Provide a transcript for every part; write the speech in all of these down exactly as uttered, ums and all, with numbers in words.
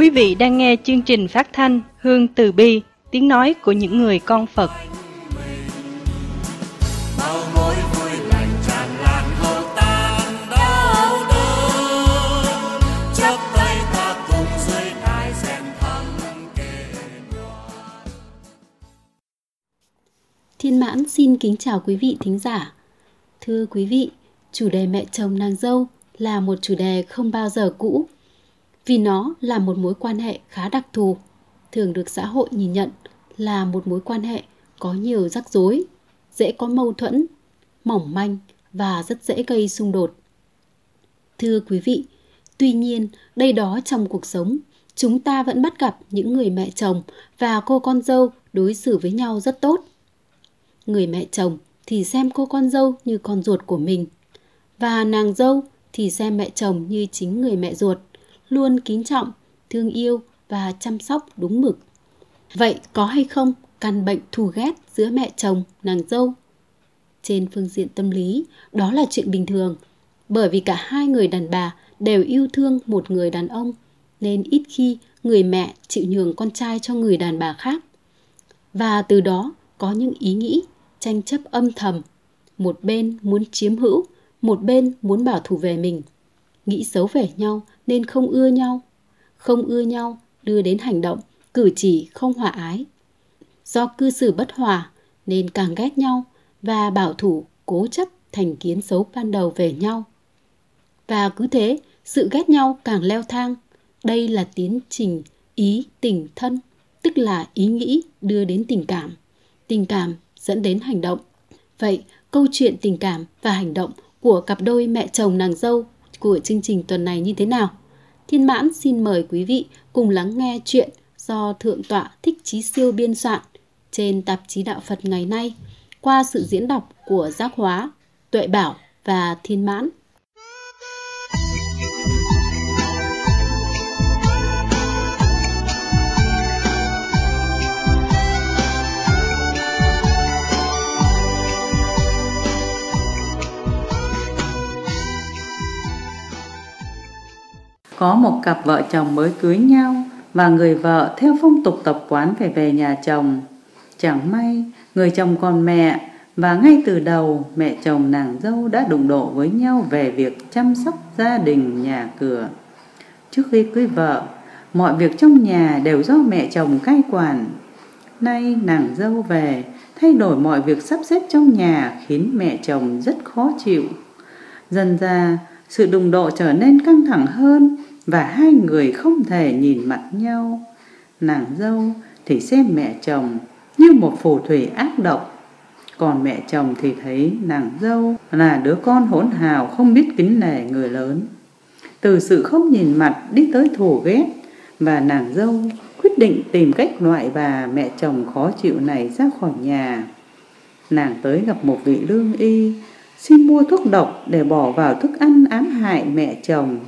Quý vị đang nghe chương trình phát thanh Hương Từ Bi, tiếng nói của những người con Phật. Thiên Mãn xin kính chào quý vị thính giả. Thưa quý vị, chủ đề mẹ chồng nàng dâu là một chủ đề không bao giờ cũ, vì nó là một mối quan hệ khá đặc thù, thường được xã hội nhìn nhận là một mối quan hệ có nhiều rắc rối, dễ có mâu thuẫn, mỏng manh và rất dễ gây xung đột. Thưa quý vị, tuy nhiên đây đó trong cuộc sống, chúng ta vẫn bắt gặp những người mẹ chồng và cô con dâu đối xử với nhau rất tốt. Người mẹ chồng thì xem cô con dâu như con ruột của mình, và nàng dâu thì xem mẹ chồng như chính người mẹ ruột, luôn kính trọng, thương yêu và chăm sóc đúng mực. Vậy có hay không căn bệnh thù ghét giữa mẹ chồng, nàng dâu? Trên phương diện tâm lý, đó là chuyện bình thường, bởi vì cả hai người đàn bà đều yêu thương một người đàn ông, nên ít khi người mẹ chịu nhường con trai cho người đàn bà khác. Và từ đó có những ý nghĩ tranh chấp âm thầm, một bên muốn chiếm hữu, một bên muốn bảo thủ về mình, nghĩ xấu về nhau nên không ưa nhau, không ưa nhau đưa đến hành động, cử chỉ không hòa ái. Do cư xử bất hòa nên càng ghét nhau và bảo thủ cố chấp thành kiến xấu ban đầu về nhau. Và cứ thế, sự ghét nhau càng leo thang. Đây là tiến trình ý tình thân, tức là ý nghĩ đưa đến tình cảm, tình cảm dẫn đến hành động. Vậy, câu chuyện tình cảm và hành động của cặp đôi mẹ chồng nàng dâu của chương trình tuần này như thế nào? Thiên Mãn xin mời quý vị cùng lắng nghe chuyện do Thượng tọa Thích Chí Siêu biên soạn trên tạp chí Đạo Phật ngày nay qua sự diễn đọc của Giác Hóa, Tuệ Bảo và Thiên Mãn. Có một cặp vợ chồng mới cưới nhau và người vợ theo phong tục tập quán phải về nhà chồng. Chẳng may người chồng còn mẹ, và ngay từ đầu mẹ chồng nàng dâu đã đụng độ với nhau về việc chăm sóc gia đình nhà cửa. Trước khi cưới vợ, mọi việc trong nhà đều do mẹ chồng cai quản. Nay nàng dâu về thay đổi mọi việc sắp xếp trong nhà khiến mẹ chồng rất khó chịu. Dần ra sự đụng độ trở nên căng thẳng hơn và hai người không thể nhìn mặt nhau. Nàng dâu thì xem mẹ chồng như một phù thủy ác độc, còn mẹ chồng thì thấy nàng dâu là đứa con hỗn hào không biết kính nể người lớn. Từ sự không nhìn mặt đi tới thù ghét, và nàng dâu quyết định tìm cách loại bà mẹ chồng khó chịu này ra khỏi nhà. Nàng tới gặp một vị lương y, xin mua thuốc độc để bỏ vào thức ăn ám hại mẹ chồng.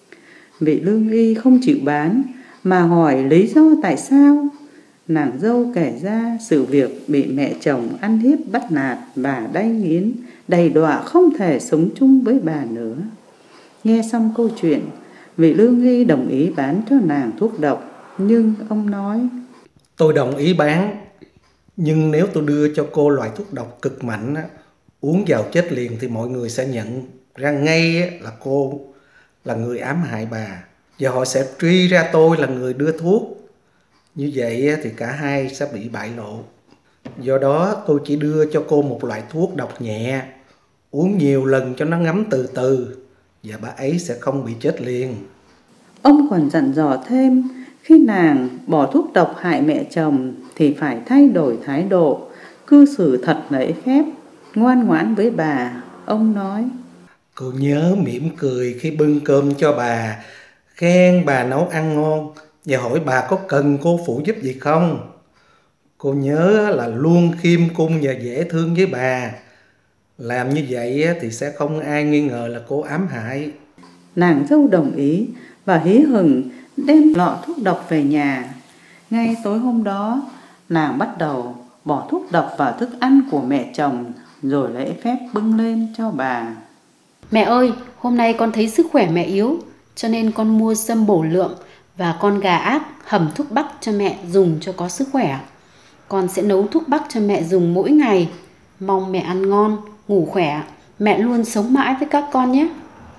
Vị lương y không chịu bán mà hỏi lý do tại sao. Nàng dâu kể ra sự việc bị mẹ chồng ăn hiếp bắt nạt và đay nghiến, đầy đọa không thể sống chung với bà nữa. Nghe xong câu chuyện, vị lương y đồng ý bán cho nàng thuốc độc, nhưng ông nói: Tôi đồng ý bán, nhưng nếu tôi đưa cho cô loại thuốc độc cực mạnh, uống vào chết liền thì mọi người sẽ nhận ra ngay là cô là người ám hại bà, và họ sẽ truy ra tôi là người đưa thuốc. Như vậy thì cả hai sẽ bị bại lộ. Do đó tôi chỉ đưa cho cô một loại thuốc độc nhẹ, uống nhiều lần cho nó ngấm từ từ, và bà ấy sẽ không bị chết liền. Ông còn dặn dò thêm, khi nàng bỏ thuốc độc hại mẹ chồng thì phải thay đổi thái độ, cư xử thật lễ phép, ngoan ngoãn với bà. Ông nói: Cô nhớ mỉm cười khi bưng cơm cho bà, khen bà nấu ăn ngon và hỏi bà có cần cô phụ giúp gì không. Cô nhớ là luôn khiêm cung và dễ thương với bà. Làm như vậy thì sẽ không ai nghi ngờ là cô ám hại. Nàng dâu đồng ý và hí hửng đem lọ thuốc độc về nhà. Ngay tối hôm đó, nàng bắt đầu bỏ thuốc độc vào thức ăn của mẹ chồng, rồi lễ phép bưng lên cho bà. Mẹ ơi, hôm nay con thấy sức khỏe mẹ yếu, cho nên con mua sâm bổ lượng Và con gà ác hầm thuốc bắc cho mẹ dùng cho có sức khỏe. Con sẽ nấu thuốc bắc cho mẹ dùng mỗi ngày. Mong mẹ ăn ngon, ngủ khỏe. Mẹ luôn sống mãi với các con nhé.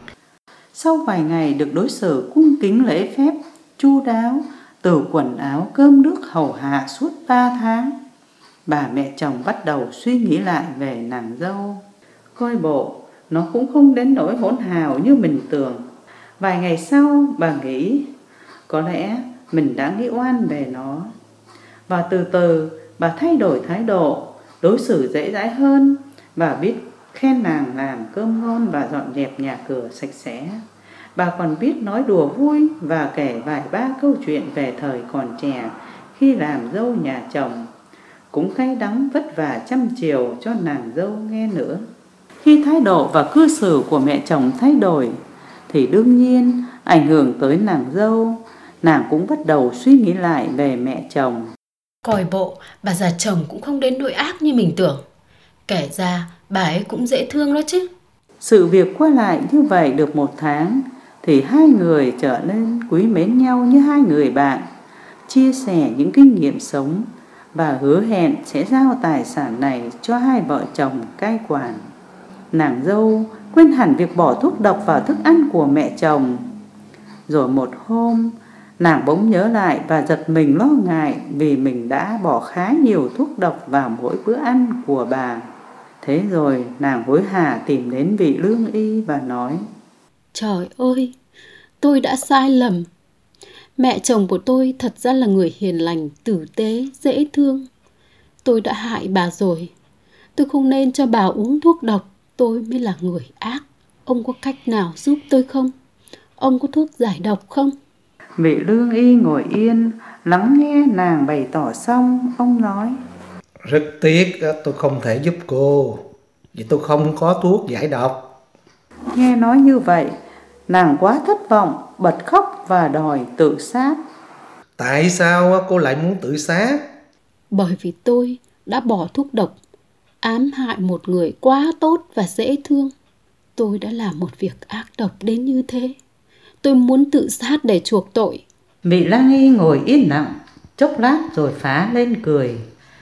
Sau vài ngày được đối xử cung kính lễ phép, chu đáo, từ quần áo cơm nước hầu hạ suốt ba tháng, bà mẹ chồng bắt đầu suy nghĩ lại về nàng dâu. Coi bộ, nó cũng không đến nỗi hỗn hào như mình tưởng. Vài ngày sau, bà nghĩ, có lẽ mình đã nghĩ oan về nó. Và từ từ, bà thay đổi thái độ, đối xử dễ dãi hơn. Bà biết khen nàng làm cơm ngon và dọn dẹp nhà cửa sạch sẽ. Bà còn biết nói đùa vui và kể vài ba câu chuyện về thời còn trẻ khi làm dâu nhà chồng, cũng cay đắng vất vả chăm chiều cho nàng dâu nghe nữa. Khi thái độ và cư xử của mẹ chồng thay đổi thì đương nhiên ảnh hưởng tới nàng dâu. Nàng cũng bắt đầu suy nghĩ lại về mẹ chồng. Coi bộ, bà già chồng cũng không đến nỗi ác như mình tưởng. Kể ra, bà ấy cũng dễ thương đó chứ. Sự việc qua lại như vậy được một tháng thì hai người trở nên quý mến nhau như hai người bạn, chia sẻ những kinh nghiệm sống. Bà hứa hẹn sẽ giao tài sản này cho hai vợ chồng cai quản. Nàng dâu quên hẳn việc bỏ thuốc độc vào thức ăn của mẹ chồng. Rồi một hôm, nàng bỗng nhớ lại và giật mình lo ngại vì mình đã bỏ khá nhiều thuốc độc vào mỗi bữa ăn của bà. Thế rồi nàng hối hả tìm đến vị lương y và nói: Trời ơi, tôi đã sai lầm. Mẹ chồng của tôi thật ra là người hiền lành, tử tế, dễ thương. Tôi đã hại bà rồi. Tôi không nên cho bà uống thuốc độc. Tôi mới là người ác. Ông có cách nào giúp tôi không? Ông có thuốc giải độc không? Vị lương y ngồi yên, lắng nghe nàng bày tỏ xong, ông nói: Rất tiếc tôi không thể giúp cô, vì tôi không có thuốc giải độc. Nghe nói như vậy, nàng quá thất vọng, bật khóc và đòi tự sát. Tại sao cô lại muốn tự sát? Bởi vì tôi đã bỏ thuốc độc, ám hại một người quá tốt và dễ thương. Tôi đã làm một việc ác độc đến như thế. Tôi muốn tự sát để chuộc tội. Vị lang y ngồi yên lặng, chốc lát rồi phá lên cười.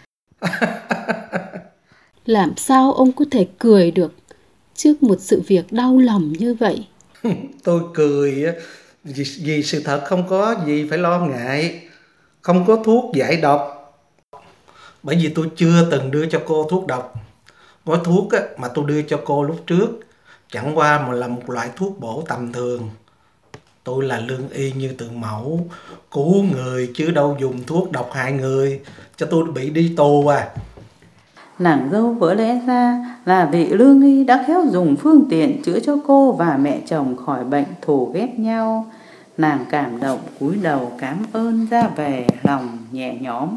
Làm sao ông có thể cười được trước một sự việc đau lòng như vậy? Tôi cười vì, vì sự thật không có gì phải lo ngại. Không có thuốc giải độc. Bởi vì tôi chưa từng đưa cho cô thuốc độc. Gói thuốc mà tôi đưa cho cô lúc trước chẳng qua mà là một loại thuốc bổ tầm thường. Tôi là lương y như tượng mẫu, cứu người chứ đâu dùng thuốc độc hại người, cho tôi bị đi tù à. Nàng dâu vỡ lẽ ra là vị lương y đã khéo dùng phương tiện chữa cho cô và mẹ chồng khỏi bệnh thù ghét nhau. Nàng cảm động cúi đầu cảm ơn ra về, lòng nhẹ nhõm.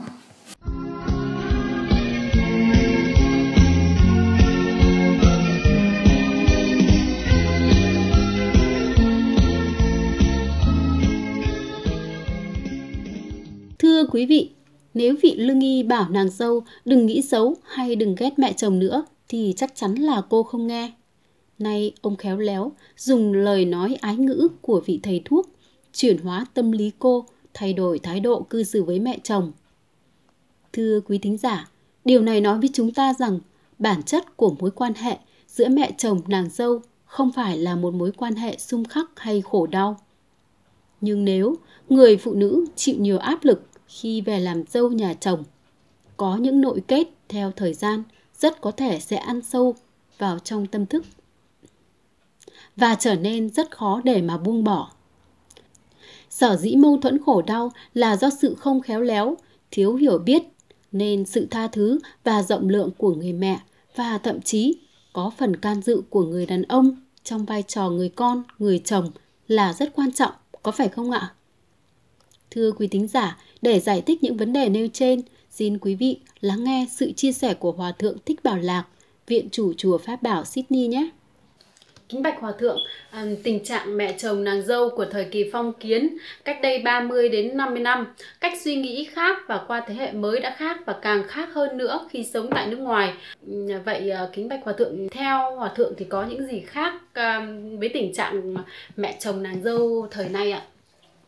Thưa quý vị, nếu vị lương y bảo nàng dâu đừng nghĩ xấu hay đừng ghét mẹ chồng nữa thì chắc chắn là cô không nghe. Nay ông khéo léo dùng lời nói ái ngữ của vị thầy thuốc chuyển hóa tâm lý cô, thay đổi thái độ cư xử với mẹ chồng. Thưa quý thính giả, điều này nói với chúng ta rằng bản chất của mối quan hệ giữa mẹ chồng nàng dâu không phải là một mối quan hệ xung khắc hay khổ đau. Nhưng nếu người phụ nữ chịu nhiều áp lực khi về làm dâu nhà chồng, có những nội kết theo thời gian rất có thể sẽ ăn sâu vào trong tâm thức và trở nên rất khó để mà buông bỏ. Sở dĩ mâu thuẫn khổ đau là do sự không khéo léo, thiếu hiểu biết, nên sự tha thứ và rộng lượng của người mẹ và thậm chí có phần can dự của người đàn ông trong vai trò người con, người chồng là rất quan trọng, có phải không ạ? Thưa quý thính giả, để giải thích những vấn đề nêu trên, xin quý vị lắng nghe sự chia sẻ của Hòa Thượng Thích Bảo Lạc, Viện chủ Chùa Pháp Bảo Sydney nhé. Kính bạch Hòa Thượng, à, tình trạng mẹ chồng nàng dâu của thời kỳ phong kiến cách đây ba mươi đến năm mươi năm, cách suy nghĩ khác và qua thế hệ mới đã khác và càng khác hơn nữa khi sống tại nước ngoài. Vậy à, kính bạch Hòa Thượng, theo Hòa Thượng thì có những gì khác à, với tình trạng mẹ chồng nàng dâu thời nay ạ?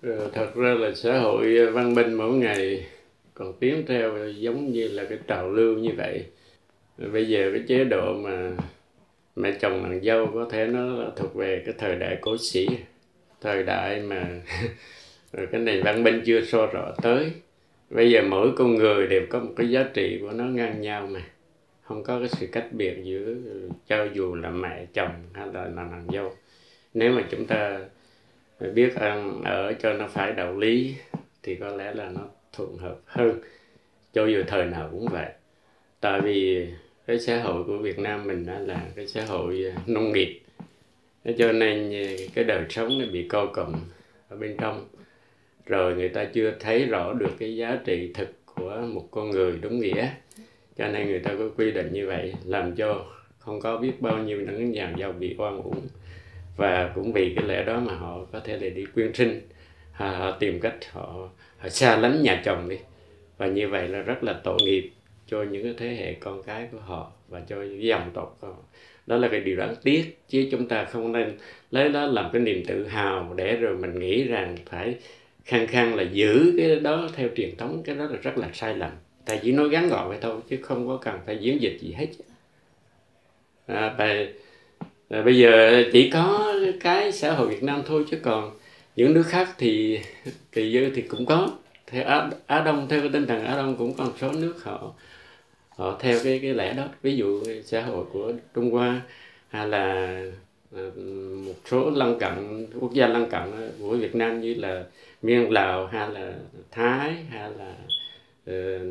Ờ, thật ra là xã hội văn minh mỗi ngày còn tiến theo giống như là cái trào lưu như vậy. Bây giờ cái chế độ mà mẹ chồng nàng dâu có thể nó thuộc về cái thời đại cổ sĩ, thời đại mà cái nền văn minh chưa so rõ tới. Bây giờ mỗi con người đều có một cái giá trị của nó ngang nhau mà, không có cái sự cách biệt giữa cho dù là mẹ chồng hay là nàng dâu. Nếu mà chúng ta biết ăn ở cho nó phải đạo lý thì có lẽ là nó thuận hợp hơn, cho dù thời nào cũng vậy. Tại vì cái xã hội của Việt Nam mình là cái xã hội nông nghiệp, cho nên cái đời sống nó bị co cụm ở bên trong, rồi người ta chưa thấy rõ được cái giá trị thực của một con người đúng nghĩa, cho nên người ta có quy định như vậy, làm cho không có biết bao nhiêu những nhà giàu bị oan uổng. Và cũng vì cái lẽ đó mà họ có thể là đi quyên sinh, họ, họ tìm cách họ, họ xa lánh nhà chồng đi, và như vậy là rất là tội nghiệp cho những cái thế hệ con cái của họ và cho dòng tộc của họ. Đó là cái điều đáng tiếc, chứ chúng ta không nên lấy đó làm cái niềm tự hào để rồi mình nghĩ rằng phải khăng khăng là giữ cái đó theo truyền thống. Cái đó là rất là sai lầm. Ta chỉ nói ngắn gọn vậy thôi chứ không có cần phải diễn dịch gì hết. À, và, à, bây giờ chỉ có cái xã hội Việt Nam thôi, chứ còn những nước khác thì kỳ dư thì cũng có. Theo Á, Á Đông, theo cái tinh thần Á Đông cũng có một số nước họ họ theo cái cái lẽ đó. Ví dụ xã hội của Trung Hoa hay là một số lân cận, quốc gia lân cận của Việt Nam như là Miên, Lào hay là Thái hay là uh,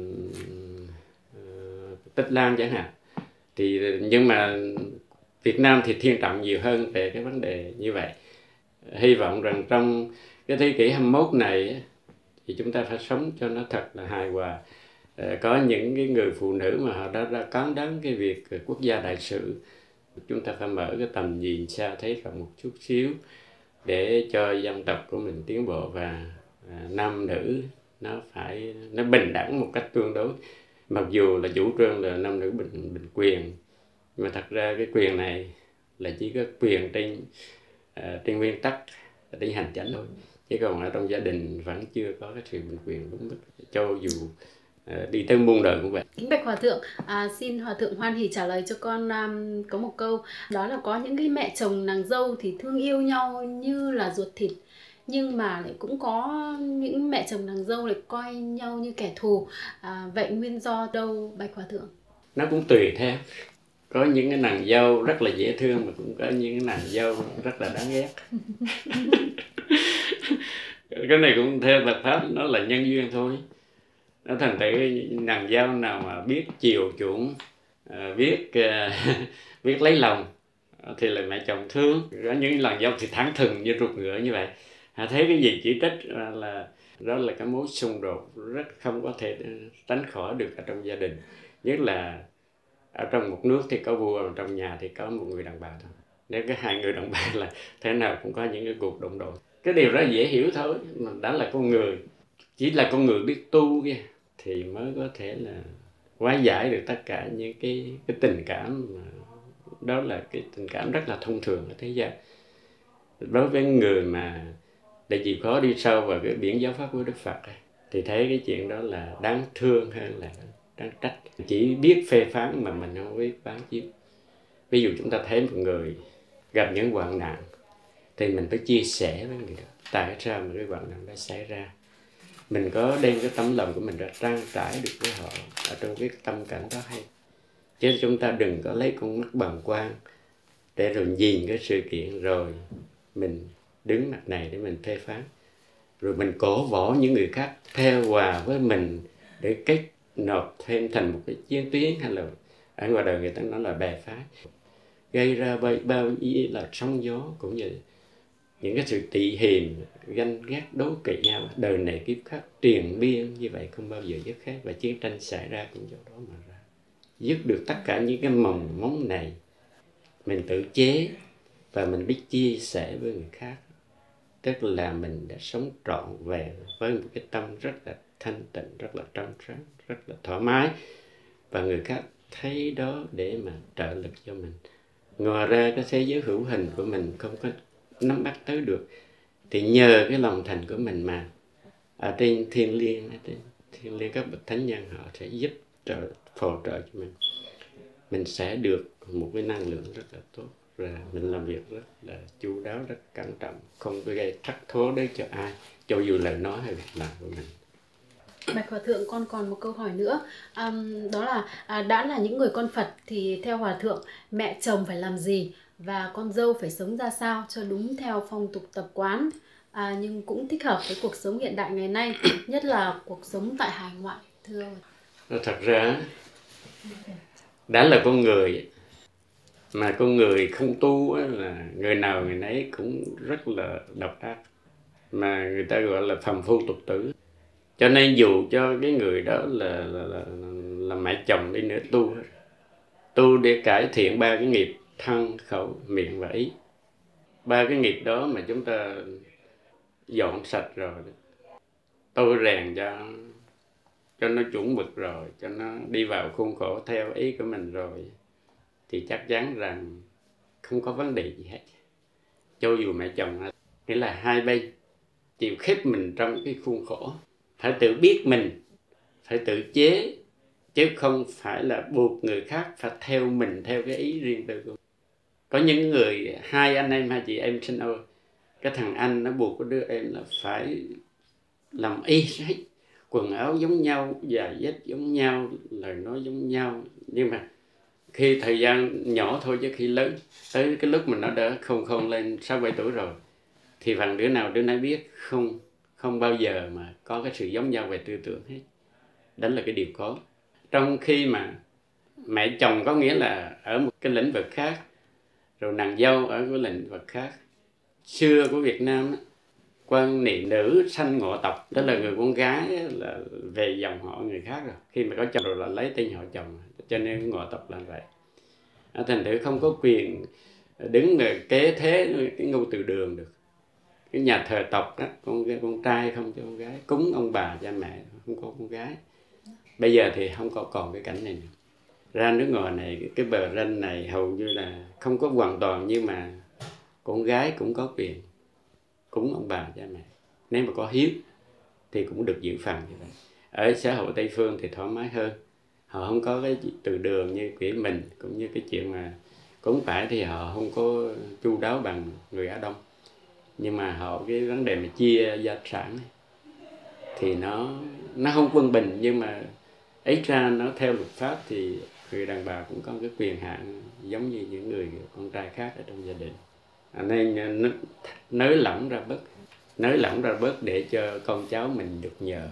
uh, Tích Lan chẳng hạn. Thì nhưng mà Việt Nam thì thiên trọng nhiều hơn về cái vấn đề như vậy. Hy vọng rằng trong cái thế kỷ hai mươi mốt này thì chúng ta phải sống cho nó thật là hài hòa. Có những cái người phụ nữ mà họ đã ra cán đáng cái việc quốc gia đại sự, chúng ta phải mở cái tầm nhìn xa thấy cả một chút xíu để cho dân tộc của mình tiến bộ, và à, nam nữ nó phải nó bình đẳng một cách tương đối. Mặc dù là chủ trương là nam nữ bình bình quyền, nhưng mà thật ra cái quyền này là chỉ có quyền trên uh, trên nguyên tắc, trên hành chánh thôi, chứ còn ở trong gia đình vẫn chưa có cái sự bình quyền đúng mức, cho dù uh, đi tới muôn đời cũng vậy. Kính bạch hòa thượng, à, xin hòa thượng hoan hỉ trả lời cho con um, có một câu, đó là có những cái mẹ chồng nàng dâu thì thương yêu nhau như là ruột thịt, nhưng mà lại cũng có những mẹ chồng nàng dâu lại coi nhau như kẻ thù. À, vậy nguyên do đâu bạch hòa thượng? Nó cũng tùy theo. Có những cái nàng dâu rất là dễ thương, mà cũng có những cái nàng dâu rất là đáng ghét. Cái này cũng theo Phật pháp, nó là nhân duyên thôi. Nó thành tự nàng dâu nào mà biết chiều chuộng, biết biết lấy lòng thì là mẹ chồng thương. Có những nàng dâu thì thẳng thừng như ruột ngựa như vậy, thấy cái gì chỉ trích là đó là cái mối xung đột rất không có thể tránh khỏi được ở trong gia đình. Nhất là ở trong một nước thì có vua, trong nhà thì có một người đàn bà thôi. Nếu cái hai người đàn bà là thế nào cũng có những cái cuộc đụng độ. Cái điều đó dễ hiểu thôi, mà đã là con người, chỉ là con người biết tu kia thì mới có thể là hóa giải được tất cả những cái cái tình cảm mà đó là cái tình cảm rất là thông thường ở thế gian. Đối với người mà để chịu khó đi sâu vào cái biển giáo pháp của Đức Phật thì thấy cái chuyện đó là đáng thương hơn là đáng trách. Chỉ biết phê phán mà mình không biết bán chiếu. Ví dụ chúng ta thấy một người gặp những hoạn nạn thì mình phải chia sẻ với người đó tại sao mà cái hoạn nạn đã xảy ra. Mình có đem cái tấm lòng của mình ra trang trải được với họ ở trong cái tâm cảnh đó hay. Chứ chúng ta đừng có lấy con mắt bàng quang để rồi nhìn cái sự kiện rồi mình đứng mặt này để mình phê phán, rồi mình cổ võ những người khác theo hòa với mình để kết nộp thêm thành một cái chiến tuyến, hay là ở ngoài đời người ta nói là bè phái, gây ra bao, bao ý là sóng gió, cũng như những cái sự tị hiềm, ganh ghét, đố kỵ nhau, đời này kiếp khác triền miên như vậy không bao giờ dứt hết, và chiến tranh xảy ra cũng do đó mà ra. Dứt được tất cả những cái mầm móng này, mình tự chế và mình biết chia sẻ với người khác, tức là mình đã sống trọn vẹn với một cái tâm rất là thanh tịnh, rất là trong sáng, rất là thoải mái, và người khác thấy đó để mà trợ lực cho mình. Ngoài ra cái thế giới hữu hình của mình không có nắm bắt tới được, Thì nhờ cái lòng thành của mình mà ở trên thiên liêng, ở trên thiên liêng các bậc thánh nhân họ sẽ giúp trợ, phò trợ cho mình. Mình sẽ được một cái năng lượng rất là tốt, và mình làm việc rất là chu đáo, rất cẩn trọng, không có gây thất thố đấy cho ai, cho dù lời nói hay việc làm của mình. Bạch Hòa Thượng, con còn một câu hỏi nữa, à, đó là à, đã là những người con Phật thì theo Hòa Thượng, mẹ chồng phải làm gì và con dâu phải sống ra sao cho đúng theo phong tục tập quán, à, nhưng cũng thích hợp với cuộc sống hiện đại ngày nay, nhất là cuộc sống tại hải ngoại, thưa ông? Thật ra đã là con người, mà con người không tu là người nào người nấy cũng rất là độc ác, mà người ta gọi là phàm phu tục tử. Cho nên dù cho cái người đó là là, là, là mẹ chồng đi nữa tu tu để cải thiện ba cái nghiệp thân, khẩu, miệng và ý. Ba cái nghiệp đó mà chúng ta dọn sạch rồi, tôi rèn cho cho nó chuẩn mực rồi, cho nó đi vào khuôn khổ theo ý của mình rồi, thì chắc chắn rằng không có vấn đề gì hết. Cho dù mẹ chồng, nghĩa là hai bên chịu khép mình trong cái khuôn khổ, phải tự biết mình, phải tự chế, chứ không phải là buộc người khác phải theo mình, theo cái ý riêng tư của mình. Có những người, hai anh em, hai chị em sinh đôi, cái thằng anh nó buộc cái đứa em là phải làm y hết, quần áo giống nhau, giày dép giống nhau, lời nói giống nhau. Nhưng mà khi thời gian nhỏ thôi, chứ khi lớn, tới cái lúc mà nó đã khôn khôn lên sáu bảy tuổi rồi, thì phần đứa nào đứa nấy biết không không bao giờ mà có cái sự giống nhau về tư tưởng hết. Đó là cái điều khó. Trong khi mà mẹ chồng có nghĩa là ở một cái lĩnh vực khác, rồi nàng dâu ở cái lĩnh vực khác. Xưa của Việt Nam, quan niệm nữ sanh ngọ tộc, đó là người con gái là về dòng họ người khác rồi. Khi mà có chồng rồi là lấy tên họ chồng, cho nên ngọ tộc là vậy. Thành thử không có quyền đứng kế thế cái Ngô Từ Đường được. Cái nhà thờ tộc đó, con con trai không cho con gái, cúng ông bà cha mẹ, không có con gái. Bây giờ thì không có còn cái cảnh này nữa. Ra nước ngoài này, cái, cái bờ ranh này hầu như là không có hoàn toàn, nhưng mà con gái cũng có quyền cúng ông bà cha mẹ. Nếu mà có hiếu thì cũng được giữ phần như vậy. Ở xã hội Tây Phương thì thoải mái hơn. Họ không có cái từ đường như của mình, cũng như cái chuyện mà cúng phải thì họ không có chu đáo bằng người Á Đông. Nhưng mà họ cái vấn đề mà chia gia sản này, thì nó nó không quân bình, nhưng mà ấy ra nó theo luật pháp thì người đàn bà cũng có cái quyền hạn giống như những người con trai khác ở trong gia đình. À, nên nới lỏng ra bớt, nới lỏng ra bớt để cho con cháu mình được nhờ.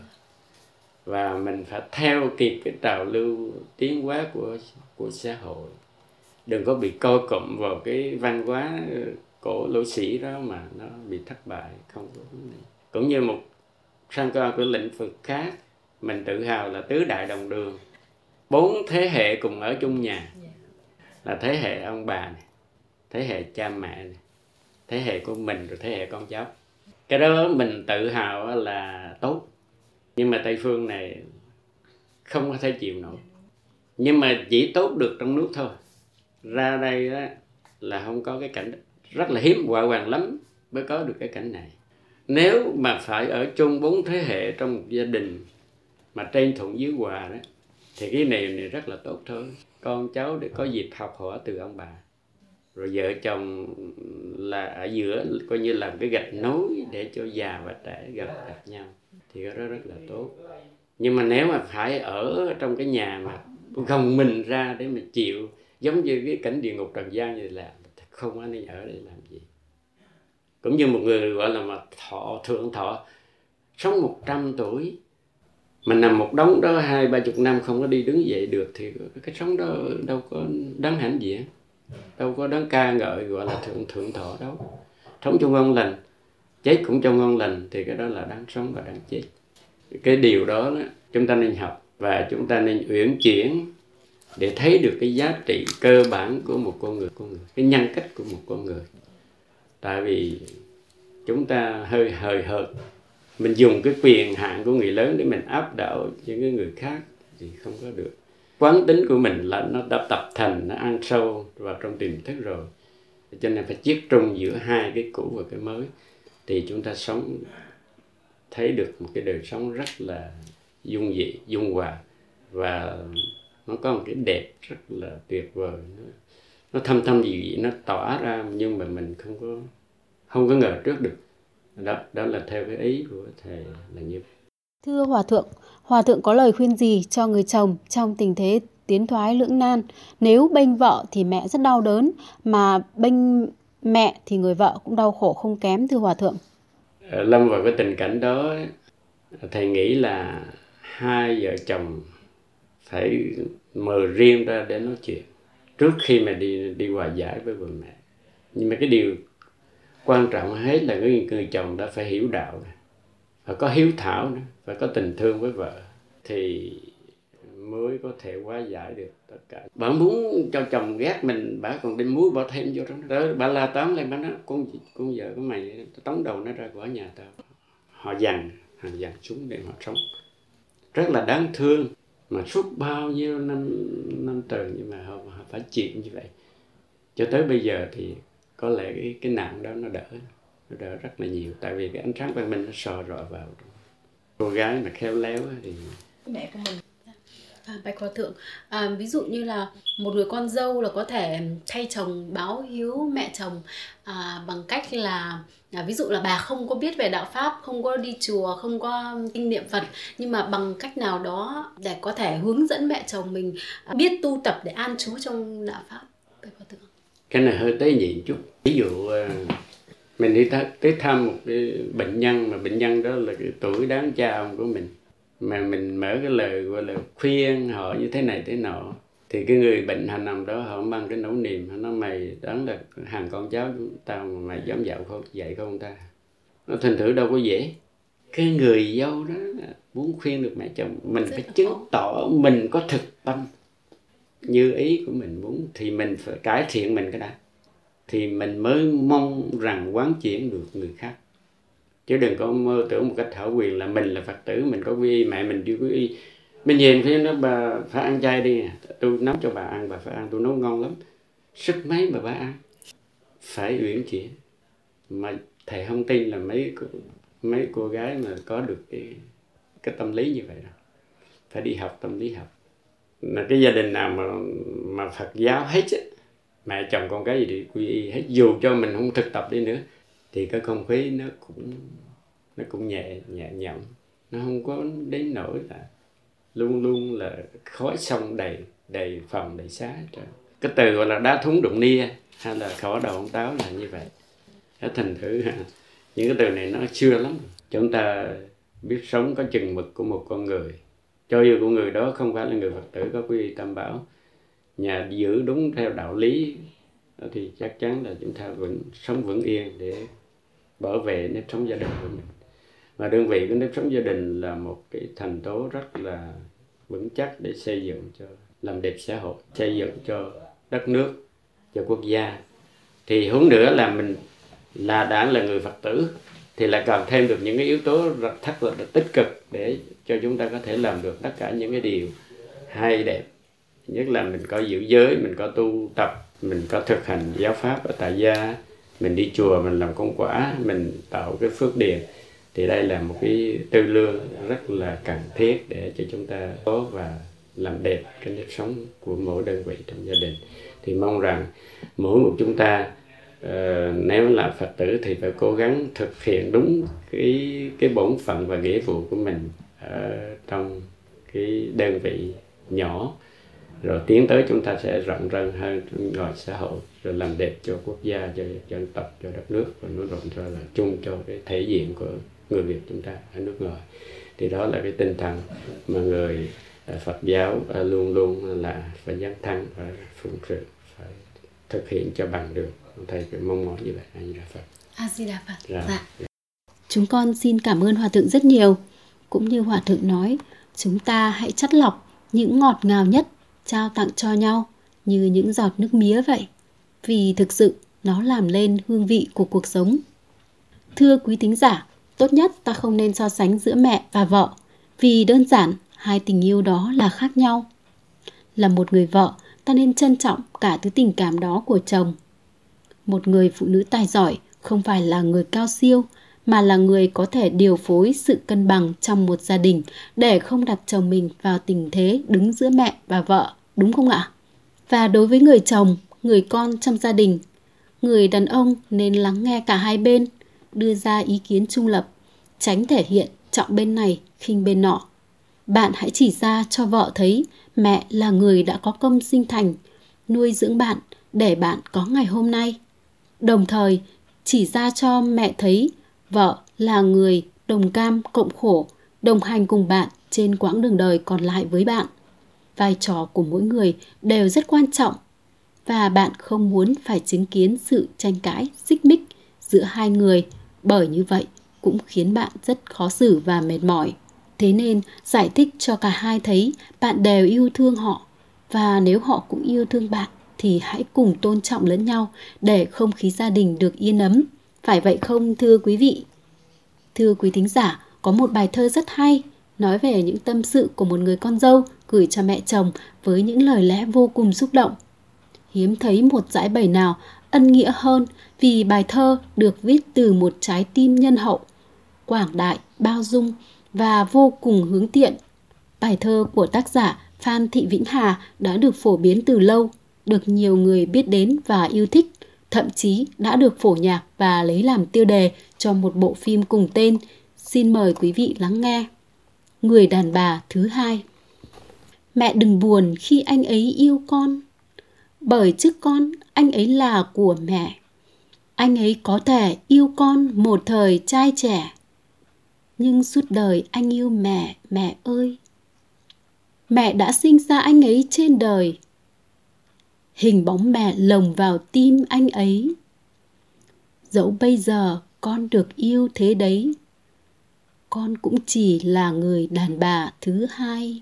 Và mình phải theo kịp cái trào lưu tiến hóa của của xã hội. Đừng có bị coi cụm vào cái văn hóa cổ lỗ sĩ đó mà nó bị thất bại, không có vấn đề. Cũng như một sang coi của lĩnh vực khác, mình tự hào là tứ đại đồng đường, bốn thế hệ cùng ở chung nhà, là thế hệ ông bà này, thế hệ cha mẹ này, thế hệ của mình, rồi thế hệ con cháu. Cái đó mình tự hào là tốt. Nhưng mà Tây Phương này không có thể chịu nổi. Nhưng mà chỉ tốt được trong nước thôi. Ra đây đó là không có cái cảnh, rất là hiếm, hoài hoàng lắm mới có được cái cảnh này. Nếu mà phải ở chung bốn thế hệ trong một gia đình mà trên thuận dưới hòa đó, thì cái này, này rất là tốt thôi. Con cháu để có dịp học hỏi từ ông bà. Rồi vợ chồng là ở giữa, coi như là cái gạch nối để cho già và trẻ gặp gặp nhau. Thì cái đó rất là tốt. Nhưng mà nếu mà phải ở trong cái nhà mà gồng mình ra để mà chịu, giống như cái cảnh địa ngục trần gian như là không ai nên ở đây làm gì. Cũng như một người gọi là mà thọ, thượng thọ, sống một trăm tuổi, mà nằm một đống đó hai ba chục năm không có đi đứng dậy được, thì cái sống đó đâu có đáng hãnh diện, đâu có đáng ca ngợi gọi là thượng thượng thọ đâu. Sống cho ngon lành, chết cũng cho ngon lành, thì cái đó là đáng sống và đáng chết. Cái điều đó, đó chúng ta nên học, và chúng ta nên uyển chuyển để thấy được cái giá trị cơ bản của một con người, con người, cái nhân cách của một con người. Tại vì chúng ta hơi hời hợt, mình dùng cái quyền hạn của người lớn để mình áp đảo những cái người khác thì không có được. Quán tính của mình là nó đã tập thành, nó ăn sâu vào trong tiềm thức rồi, cho nên phải chiết trung giữa hai cái cũ và cái mới thì chúng ta sống thấy được một cái đời sống rất là dung dị, dung hòa, và nó có một cái đẹp rất là tuyệt vời, nó, nó thâm thâm dị dị, nó tỏa ra nhưng mà mình không có không có ngờ trước được. Đó, đó là theo cái ý của thầy là như vậy. Thưa Hòa Thượng, Hòa Thượng có lời khuyên gì cho người chồng trong tình thế tiến thoái lưỡng nan? Nếu bênh vợ thì mẹ rất đau đớn, mà bênh mẹ thì người vợ cũng đau khổ không kém, thưa Hòa Thượng. Lâm vào cái tình cảnh đó, thầy nghĩ là hai vợ chồng phải mời riêng ra để nói chuyện trước khi mà đi đi hòa giải với bà mẹ. Nhưng mà cái điều quan trọng hết là người, người chồng đã phải hiểu đạo, phải có hiếu thảo, phải có tình thương với vợ thì mới có thể hóa giải được tất cả. Bà muốn cho chồng ghét mình, bà còn đem muối bỏ thêm vô đó. Bà la toán lên, bà nói con con vợ của mày tống đầu nó ra khỏi nhà tao. Họ dằn, họ dằn xuống để họ sống. Rất là đáng thương, mà suốt bao nhiêu năm năm trời nhưng mà họ, họ phải chịu như vậy. Cho tới bây giờ thì có lẽ cái, cái nạn đó nó đỡ, nó đỡ rất là nhiều, tại vì cái ánh sáng văn minh nó soi rọi vào. Cô gái mà khéo léo thì mẹ của mình. À, Bạch Hòa Thượng, à, ví dụ như là một người con dâu là có thể thay chồng báo hiếu mẹ chồng à, bằng cách là à, ví dụ là bà không có biết về đạo Pháp, không có đi chùa, không có kinh niệm Phật, nhưng mà bằng cách nào đó để có thể hướng dẫn mẹ chồng mình biết tu tập để an trú trong đạo Pháp. Bạch Hòa Thượng, cái này hơi tế nhị chút. Ví dụ mình đi tới thăm một cái bệnh nhân, mà bệnh nhân đó là cái tuổi đáng cha ông của mình, mà mình mở cái lời gọi là khuyên họ như thế này thế nọ, thì cái người bệnh hành nằm đó họ mang cái nỗi niềm, họ nói mày đáng là hàng con cháu tao mà mày dám dạo không dạy không ta. Nó thành thử đâu có dễ. Cái người dâu đó muốn khuyên được mẹ chồng, mình phải chứng tỏ mình có thực tâm như ý của mình muốn, thì mình phải cải thiện mình cái đã, thì mình mới mong rằng quán chuyển được người khác. Chứ đừng có mơ tưởng một cách thảo quyền là mình là Phật tử, mình có quy y, mẹ mình chưa quy y. Mình nhìn thấy nó bà phải ăn chay đi, tôi nấu cho bà ăn, bà phải ăn, tôi nấu ngon lắm. Sức mấy mà bà ăn. Phải uyển chuyển. Mà thầy không tin là mấy mấy cô gái mà có được cái, cái tâm lý như vậy đâu. Phải đi học tâm lý học. Là cái gia đình nào mà mà Phật giáo hết á, mẹ chồng con cái gì đi quy y hết, dù cho mình không thực tập đi nữa, thì cái không khí nó cũng nó cũng nhẹ nhẹ nhõm, nó không có đến nỗi là luôn luôn là khói sông đầy đầy phòng đầy xá. Cái từ gọi là đá thúng đụng nia hay là khỏ đầu ông táo là như vậy. Thế thành thử những cái từ này nó xưa lắm. Chúng ta biết sống có chừng mực của một con người, cho dù của người đó không phải là người Phật tử có quy y tam bảo, nhà giữ đúng theo đạo lý, thì chắc chắn là chúng ta vẫn sống vững yên để bảo vệ nếp sống gia đình của mình. Và đơn vị của nếp sống gia đình là một cái thành tố rất là vững chắc để xây dựng cho làm đẹp xã hội, xây dựng cho đất nước, cho quốc gia. Thì huống nữa là mình là đã là người Phật tử thì lại cần thêm được những cái yếu tố rất thật là tích cực để cho chúng ta có thể làm được tất cả những cái điều hay đẹp. Nhất là mình có giữ giới, mình có tu tập, mình có thực hành giáo pháp ở tại gia, mình đi chùa, mình làm công quả, mình tạo cái phước điền. Thì đây là một cái tư lương rất là cần thiết để cho chúng ta có và làm đẹp cái nếp sống của mỗi đơn vị trong gia đình. Thì mong rằng mỗi một chúng ta uh, nếu là Phật tử thì phải cố gắng thực hiện đúng cái cái bổn phận và nghĩa vụ của mình ở trong cái đơn vị nhỏ, rồi tiến tới chúng ta sẽ rộng rân hơn ngoài xã hội, rồi làm đẹp cho quốc gia, cho dân tộc, cho đất nước, và nó rộng ra là chung cho cái thể diện của người Việt chúng ta ở nước ngoài. Thì đó là cái tinh thần mà người Phật giáo luôn luôn là phải dấn thân và phụng sự, phải thực hiện cho bằng được. Thầy phải mong mỏi như vậy. A Di Đà Phật. A Di Đà Phật. Dạ. Dạ. Chúng con xin cảm ơn Hòa Thượng rất nhiều. Cũng như Hòa Thượng nói, chúng ta hãy chắt lọc những ngọt ngào nhất trao tặng cho nhau như những giọt nước mía vậy, vì thực sự nó làm lên hương vị của cuộc sống. Thưa quý thính giả, tốt nhất ta không nên so sánh giữa mẹ và vợ, vì đơn giản hai tình yêu đó là khác nhau. Là một người vợ, ta nên trân trọng cả thứ tình cảm đó của chồng. Một người phụ nữ tài giỏi không phải là người cao siêu, mà là người có thể điều phối sự cân bằng trong một gia đình để không đặt chồng mình vào tình thế đứng giữa mẹ và vợ, đúng không ạ? Và đối với người chồng, người con trong gia đình, người đàn ông nên lắng nghe cả hai bên, đưa ra ý kiến trung lập, tránh thể hiện trọng bên này, khinh bên nọ. Bạn hãy chỉ ra cho vợ thấy mẹ là người đã có công sinh thành, nuôi dưỡng bạn để bạn có ngày hôm nay. Đồng thời, chỉ ra cho mẹ thấy vợ là người đồng cam cộng khổ, đồng hành cùng bạn trên quãng đường đời còn lại với bạn. Vai trò của mỗi người đều rất quan trọng và bạn không muốn phải chứng kiến sự tranh cãi, xích mích giữa hai người, bởi như vậy cũng khiến bạn rất khó xử và mệt mỏi. Thế nên giải thích cho cả hai thấy bạn đều yêu thương họ, và nếu họ cũng yêu thương bạn thì hãy cùng tôn trọng lẫn nhau để không khí gia đình được yên ấm. Phải vậy không thưa quý vị? Thưa quý thính giả, có một bài thơ rất hay nói về những tâm sự của một người con dâu gửi cho mẹ chồng với những lời lẽ vô cùng xúc động. Hiếm thấy một giải bày nào ân nghĩa hơn, vì bài thơ được viết từ một trái tim nhân hậu, quảng đại, bao dung và vô cùng hướng thiện. Bài thơ của tác giả Phan Thị Vĩnh Hà đã được phổ biến từ lâu, được nhiều người biết đến và yêu thích, thậm chí đã được phổ nhạc và lấy làm tiêu đề cho một bộ phim cùng tên. Xin mời quý vị lắng nghe. Người đàn bà thứ hai. Mẹ đừng buồn khi anh ấy yêu con, bởi trước con anh ấy là của mẹ. Anh ấy có thể yêu con một thời trai trẻ, nhưng suốt đời anh yêu mẹ, mẹ ơi. Mẹ đã sinh ra anh ấy trên đời, hình bóng mẹ lồng vào tim anh ấy. Dẫu bây giờ con được yêu thế đấy, con cũng chỉ là người đàn bà thứ hai.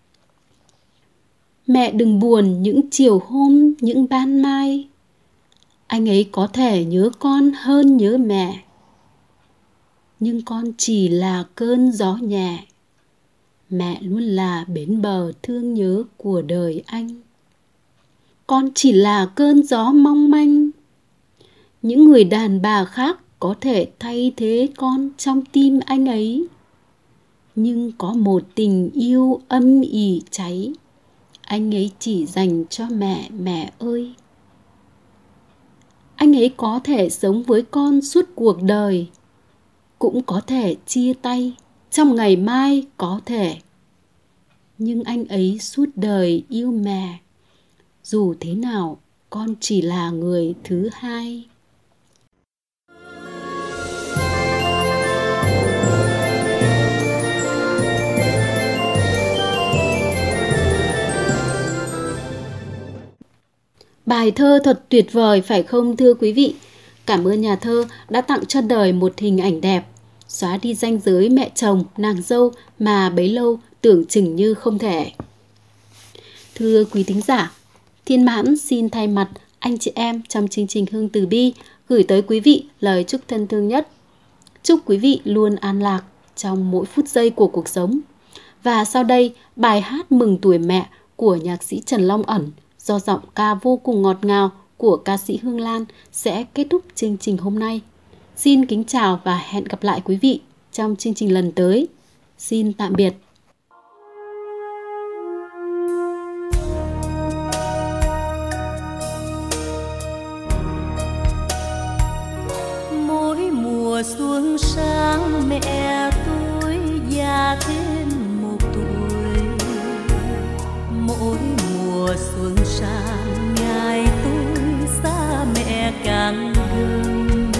Mẹ đừng buồn những chiều hôm, những ban mai. Anh ấy có thể nhớ con hơn nhớ mẹ, nhưng con chỉ là cơn gió nhẹ. Mẹ luôn là bến bờ thương nhớ của đời anh. Con chỉ là cơn gió mong manh. Những người đàn bà khác có thể thay thế con trong tim anh ấy, nhưng có một tình yêu âm ỉ cháy, anh ấy chỉ dành cho mẹ, mẹ ơi. Anh ấy có thể sống với con suốt cuộc đời, cũng có thể chia tay trong ngày mai có thể. Nhưng anh ấy suốt đời yêu mẹ. Dù thế nào, con chỉ là người thứ hai. Bài thơ thật tuyệt vời phải không thưa quý vị? Cảm ơn nhà thơ đã tặng cho đời một hình ảnh đẹp, xóa đi ranh giới mẹ chồng, nàng dâu mà bấy lâu tưởng chừng như không thể. Thưa quý thính giả, Thiên Mãn xin thay mặt anh chị em trong chương trình Hương Từ Bi gửi tới quý vị lời chúc thân thương nhất. Chúc quý vị luôn an lạc trong mỗi phút giây của cuộc sống. Và sau đây, bài hát Mừng Tuổi Mẹ của nhạc sĩ Trần Long Ẩn do giọng ca vô cùng ngọt ngào của ca sĩ Hương Lan sẽ kết thúc chương trình hôm nay. Xin kính chào và hẹn gặp lại quý vị trong chương trình lần tới. Xin tạm biệt. Mỗi mùa xuân sang mẹ tôi già thêm một tuổi. Mỗi mùa xuân sang ngày tôi xa mẹ càng gần.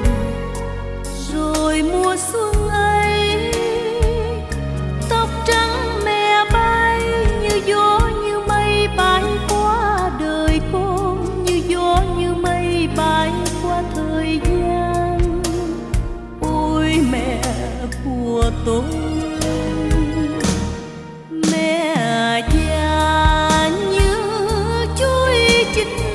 Rồi mùa xuân ấy tóc trắng mẹ bay như gió như mây bay qua đời con, như gió như mây bay qua thời gian. Ôi mẹ của tôi, mẹ già như chuối chín